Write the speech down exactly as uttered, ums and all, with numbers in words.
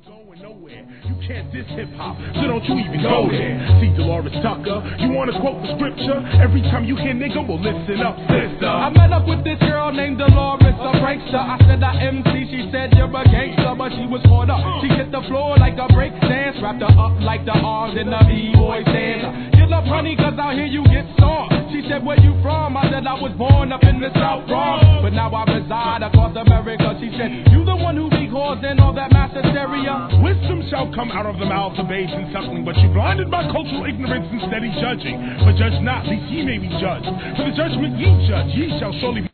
Going nowhere. You can't diss hip hop, so don't you even go there. See Dolores Tucker, you wanna quote the scripture? Every time you hear nigga, well listen up, sister. I met up with this girl named Dolores, a prankster. I said I M C, she said you're a gangster, but she was caught up. She hit the floor like a break dance, wrapped her up like the arms in the B-boy dance. Get up, honey, cause out here you get stormed. She said, where you from? I said I was born up in the South Bronx, but now I reside across America. She said, you the one who be causing all that mass hysteria. Wisdom shall come out of the mouths of babes and suckling, but you blinded by cultural ignorance and steady judging. But judge not, lest ye may be judged. For the judgment ye judge, ye shall surely be